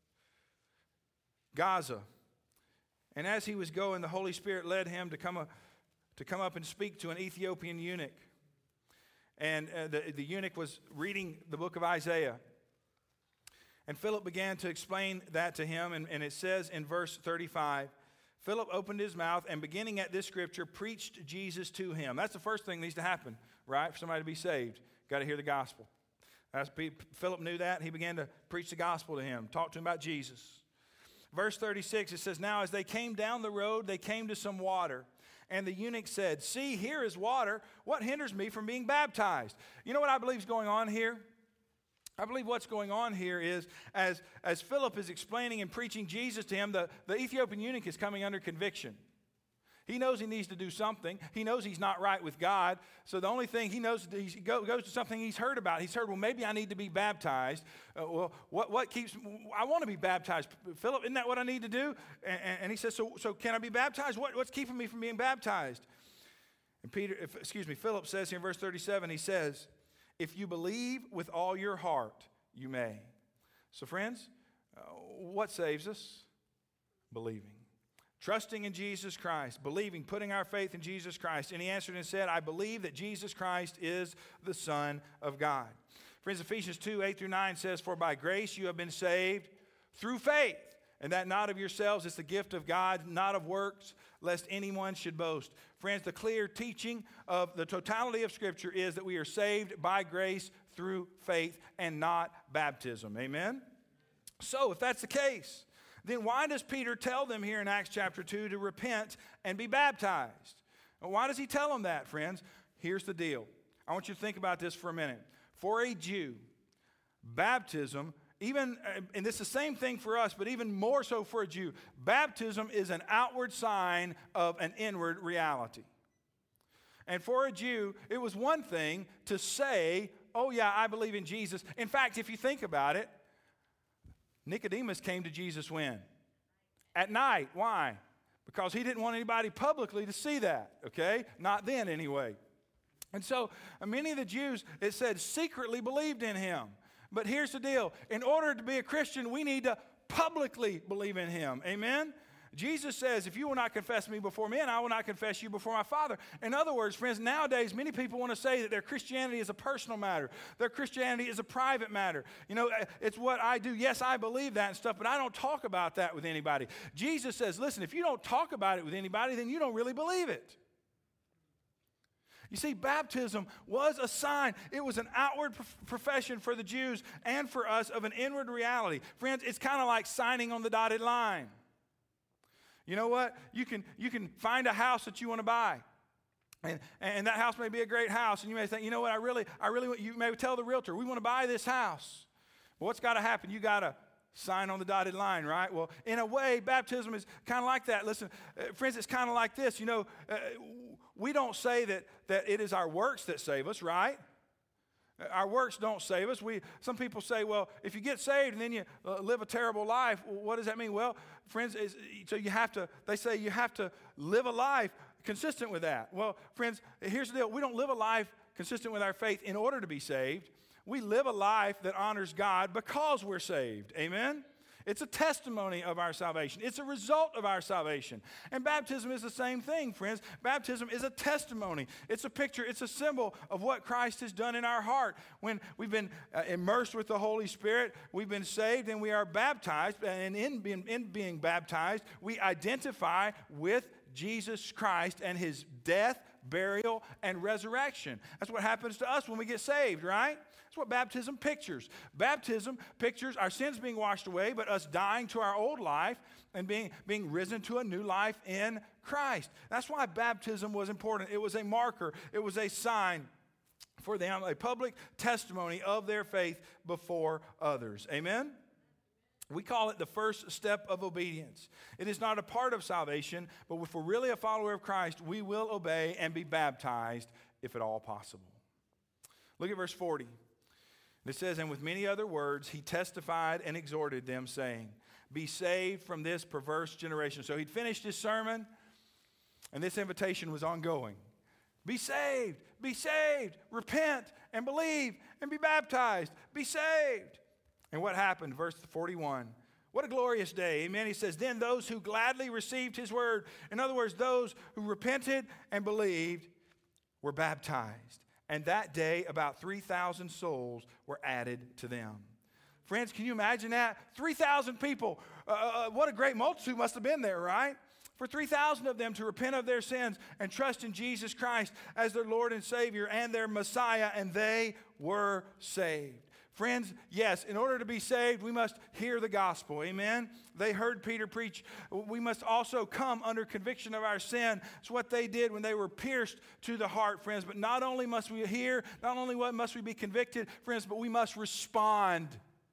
Gaza. And as he was going, the Holy Spirit led him to come up and speak to an Ethiopian eunuch. And the eunuch was reading the book of Isaiah. And Philip began to explain that to him. And it says in verse 35, Philip opened his mouth and beginning at this scripture, preached Jesus to him. That's the first thing that needs to happen, right? For somebody to be saved. Got to hear the gospel. Philip knew that. He began to preach the gospel to him. Talk to him about Jesus. Verse 36, it says, now as they came down the road, they came to some water. And the eunuch said, see, here is water. What hinders me from being baptized? You know what I believe is going on here? I believe what's going on here is, as Philip is explaining and preaching Jesus to him, the Ethiopian eunuch is coming under conviction. He knows he needs to do something. He knows he's not right with God. So the only thing he knows, he goes to something he's heard about. He's heard, well, maybe I need to be baptized. Well, what keeps, I want to be baptized. Philip, isn't that what I need to do? And he says, so can I be baptized? What's keeping me from being baptized? And Philip says here in verse 37, he says, if you believe with all your heart, you may. So friends, what saves us? Believing. Trusting in Jesus Christ, believing, putting our faith in Jesus Christ. And he answered and said, I believe that Jesus Christ is the Son of God. Friends, Ephesians 2, 8 through 9 says, for by grace you have been saved through faith, and that not of yourselves, it's the gift of God, not of works, lest anyone should boast. Friends, the clear teaching of the totality of Scripture is that we are saved by grace through faith and not baptism. Amen? So, if that's the case, then why does Peter tell them here in Acts chapter 2 to repent and be baptized? Why does he tell them that, friends? Here's the deal. I want you to think about this for a minute. For a Jew, baptism, even, and this is the same thing for us, but even more so for a Jew, baptism is an outward sign of an inward reality. And for a Jew, it was one thing to say, oh yeah, I believe in Jesus. In fact, if you think about it, Nicodemus came to Jesus when? At night. Why? Because he didn't want anybody publicly to see that, okay? Not then anyway. And so many of the Jews, it said, secretly believed in him. But here's the deal. In order to be a Christian, we need to publicly believe in him. Amen? Jesus says, if you will not confess me before men, I will not confess you before my Father. In other words, friends, nowadays, many people want to say that their Christianity is a personal matter. Their Christianity is a private matter. You know, it's what I do. Yes, I believe that and stuff, but I don't talk about that with anybody. Jesus says, listen, if you don't talk about it with anybody, then you don't really believe it. You see, baptism was a sign. It was an outward profession for the Jews and for us of an inward reality. Friends, it's kind of like signing on the dotted line. You know what? You can find a house that you want to buy. And that house may be a great house. And you may think, you know what, I really want, you may tell the realtor, we want to buy this house. But what's got to happen? You got to sign on the dotted line, right? Well, in a way, baptism is kind of like that. Listen, friends, it's kind of like this. You know, we don't say that it is our works that save us, right? Our works don't save us. Some people say, well, if you get saved and then you live a terrible life, what does that mean? Well, friends, they say you have to live a life consistent with that. Well, friends, here's the deal. We don't live a life consistent with our faith in order to be saved. We live a life that honors God because we're saved. Amen? It's a testimony of our salvation. It's a result of our salvation. And baptism is the same thing, friends. Baptism is a testimony. It's a picture. It's a symbol of what Christ has done in our heart. When we've been immersed with the Holy Spirit, we've been saved, and we are baptized. And in being baptized, we identify with Jesus Christ and his death, burial, and resurrection. That's what happens to us when we get saved, right? That's what baptism pictures. Baptism pictures our sins being washed away, but us dying to our old life and being risen to a new life in Christ. That's why baptism was important. It was a marker. It was a sign for them, a public testimony of their faith before others. Amen? We call it the first step of obedience. It is not a part of salvation, but if we're really a follower of Christ, we will obey and be baptized if at all possible. Look at verse 40. It says, and with many other words, he testified and exhorted them, saying, be saved from this perverse generation. So he'd finished his sermon, and this invitation was ongoing. Be saved, repent and believe and be baptized. Be saved. And what happened? Verse 41. What a glorious day. Amen. He says, then those who gladly received his word, in other words, those who repented and believed, were baptized. And that day, about 3,000 souls were added to them. Friends, can you imagine that? 3,000 people. What a great multitude must have been there, right? For 3,000 of them to repent of their sins and trust in Jesus Christ as their Lord and Savior and their Messiah, and they were saved. Friends, yes, in order to be saved, we must hear the gospel. Amen? They heard Peter preach. We must also come under conviction of our sin. It's what they did when they were pierced to the heart, friends. But not only must we hear, not only must we be convicted, friends, but we must respond.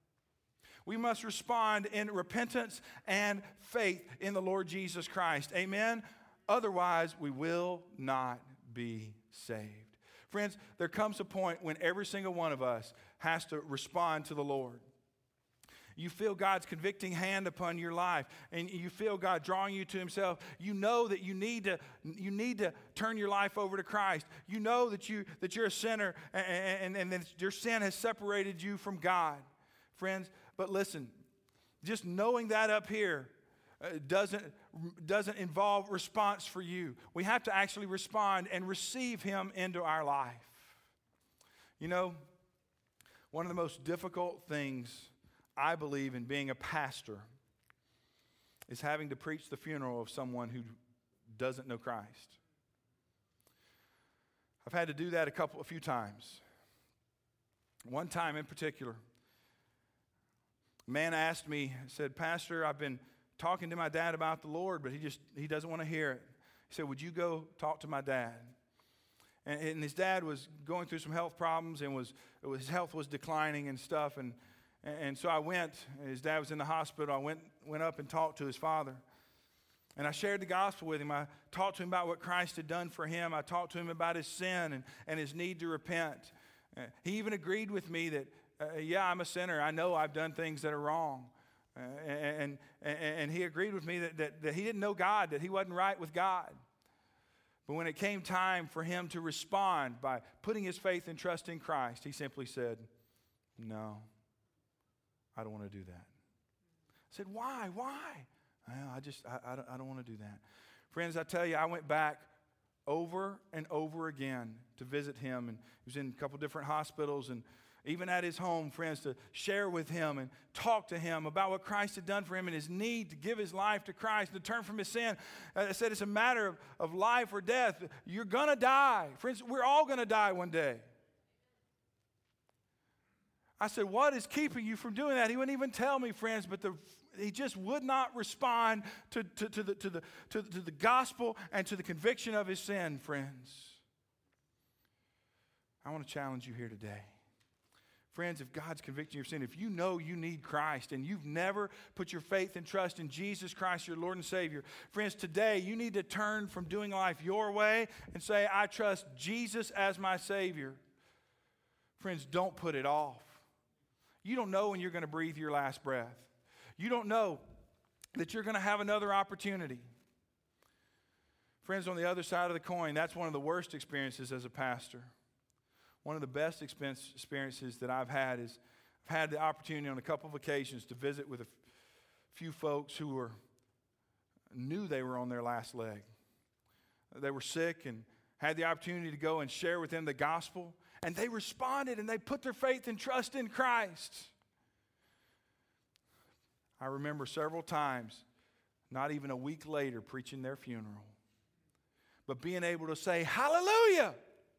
We must respond in repentance and faith in the Lord Jesus Christ. Amen? Otherwise, we will not be saved. Friends, there comes a point when every single one of us has to respond to the Lord. You feel God's convicting hand upon your life, and you feel God drawing you to himself. You know that you need to turn your life over to Christ. You know that you're a sinner, and that your sin has separated you from God. Friends, but listen, just knowing that up here doesn't involve response for you. We have to actually respond and receive him into our life. You know, one of the most difficult things, I believe, in being a pastor is having to preach the funeral of someone who doesn't know Christ. I've had to do that a few times. One time in particular, a man asked me, said, Pastor, I've been talking to my dad about the Lord, but he doesn't want to hear it. He said, would you go talk to my dad? And his dad was going through some health problems, and his health was declining and stuff. And so I went. His dad was in the hospital. I went up and talked to his father. And I shared the gospel with him. I talked to him about what Christ had done for him. I talked to him about his sin and his need to repent. He even agreed with me that, yeah, I'm a sinner. I know I've done things that are wrong. And he agreed with me that he didn't know God, that he wasn't right with God. But when it came time for him to respond by putting his faith and trust in Christ, he simply said, no, I don't want to do that. I said, why? Well, I don't want to do that. Friends, I tell you, I went back over and over again to visit him. And he was in a couple different hospitals. And even at his home, friends, to share with him and talk to him about what Christ had done for him and his need to give his life to Christ, to turn from his sin. I said it's a matter of life or death. You're going to die. Friends, we're all going to die one day. I said, what is keeping you from doing that? He wouldn't even tell me, friends, but he just would not respond to the gospel and to the conviction of his sin, friends. I want to challenge you here today. Friends, if God's convicting your sin, if you know you need Christ and you've never put your faith and trust in Jesus Christ, your Lord and Savior, friends, today you need to turn from doing life your way and say, I trust Jesus as my Savior. Friends, don't put it off. You don't know when you're going to breathe your last breath. You don't know that you're going to have another opportunity. Friends, on the other side of the coin, that's one of the worst experiences as a pastor. One of the best experiences that I've had is I've had the opportunity on a couple of occasions to visit with a few folks who knew they were on their last leg. They were sick and had the opportunity to go and share with them the gospel. And they responded and they put their faith and trust in Christ. I remember several times, not even a week later, preaching their funeral, but being able to say, hallelujah.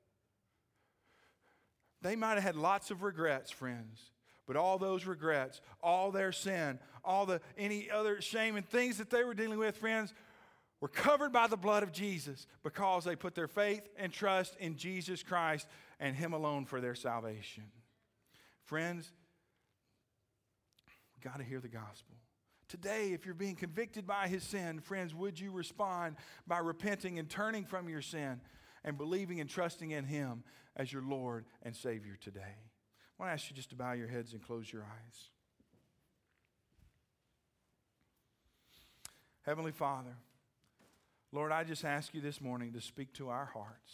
They might have had lots of regrets, friends, but all those regrets, all their sin, any other shame and things that they were dealing with, friends, were covered by the blood of Jesus because they put their faith and trust in Jesus Christ and Him alone for their salvation. Friends, we've got to hear the gospel. Today, if you're being convicted by his sin, friends, would you respond by repenting and turning from your sin and believing and trusting in Him as your Lord and Savior today? I want to ask you just to bow your heads and close your eyes. Heavenly Father, Lord, I just ask you this morning to speak to our hearts.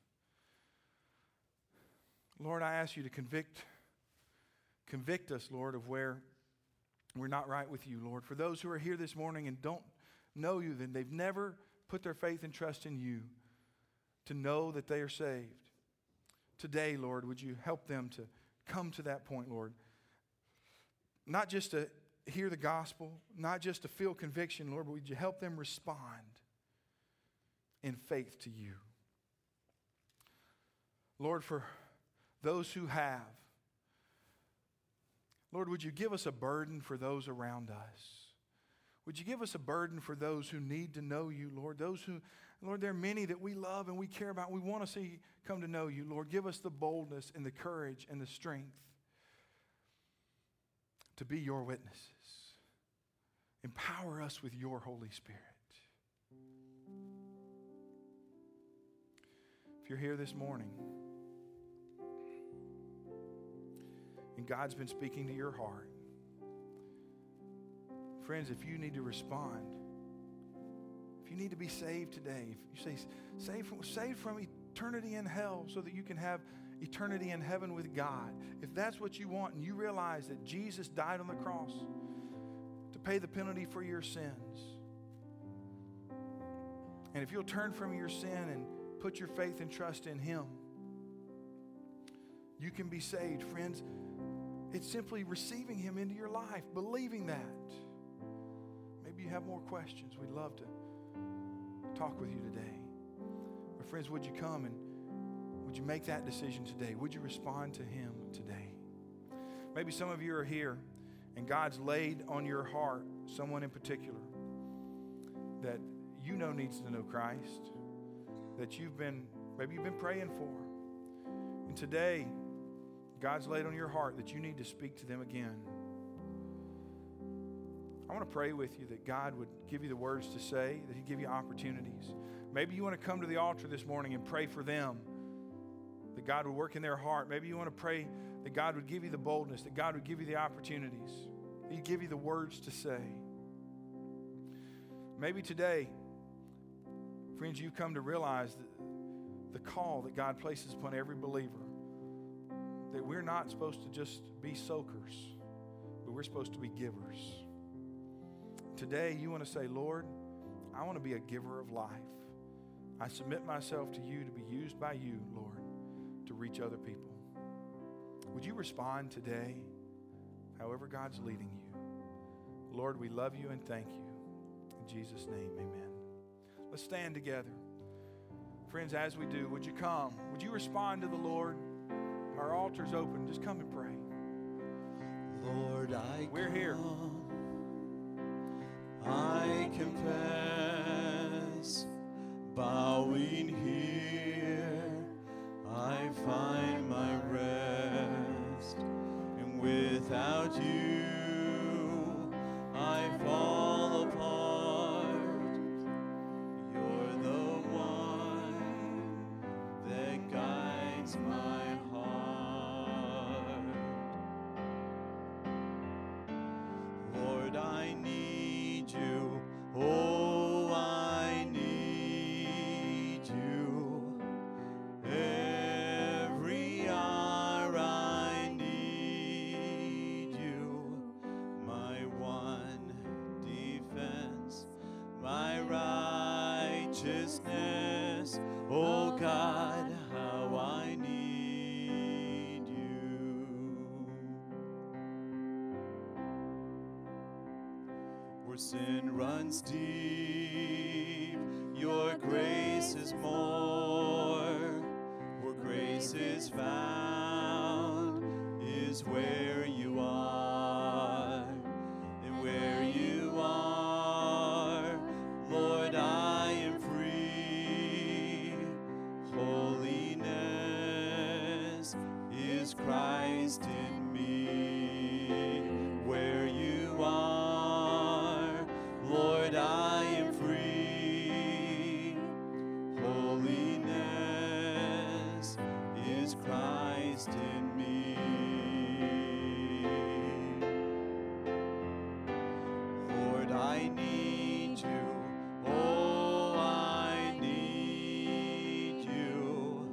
Lord, I ask you to convict us, Lord, of where we're not right with you, Lord. For those who are here this morning and don't know you, then they've never put their faith and trust in you to know that they are saved. Today, Lord, would you help them to come to that point, Lord? Not just to hear the gospel, not just to feel conviction, Lord, but would you help them respond in faith to you? Lord, for those who have, Lord, would you give us a burden for those around us? Would you give us a burden for those who need to know you, Lord? Lord, there are many that we love and we care about. We want to see come to know you, Lord. Give us the boldness and the courage and the strength to be your witnesses. Empower us with your Holy Spirit. If you're here this morning and God's been speaking to your heart, friends, if you need to respond, if you need to be saved today, if you say, saved from eternity in hell so that you can have eternity in heaven with God, if that's what you want and you realize that Jesus died on the cross to pay the penalty for your sins, and if you'll turn from your sin and put your faith and trust in Him, you can be saved. Friends, it's simply receiving Him into your life, believing that. Maybe you have more questions. We'd love to talk with you today. But friends, would you come and would you make that decision today? Would you respond to Him today? Maybe some of you are here and God's laid on your heart someone in particular that you know needs to know Christ, that maybe you've been praying for. And today, God's laid on your heart that you need to speak to them again. I want to pray with you that God would give you the words to say, that He'd give you opportunities. Maybe you want to come to the altar this morning and pray for them, that God would work in their heart. Maybe you want to pray that God would give you the boldness, that God would give you the opportunities, that He'd give you the words to say. Maybe today, friends, you've come to realize the call that God places upon every believer, that we're not supposed to just be soakers, but we're supposed to be givers. Today, you want to say, Lord, I want to be a giver of life. I submit myself to you to be used by you, Lord, to reach other people. Would you respond today, however God's leading you? Lord, we love you and thank you. In Jesus' name, amen. Let's stand together. Friends, as we do, would you come? Would you respond to the Lord? Our altar's open. Just come and pray. Lord, We're here. I confess, bowing here, I find my rest, and without you, I fall apart. You're the one that guides my heart. Lord, I need you. Oh, I need you. Every hour I need you. My one defense, my righteousness. Oh God, how I need you. Where sin runs deep, your grace is more. Where grace is found is where you are. And where you are, Lord, I am free. Holiness is Christ in me. Where you are, Lord, I am free. Holiness is Christ in me. Lord, I need you. Oh, I need you.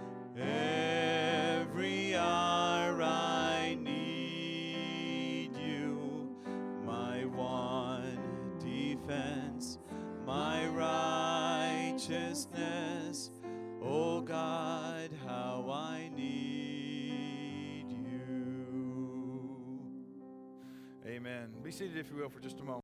Every hour I need you. My one defense, my righteousness. Oh God, how I need you. Amen. Be seated, if you will, for just a moment.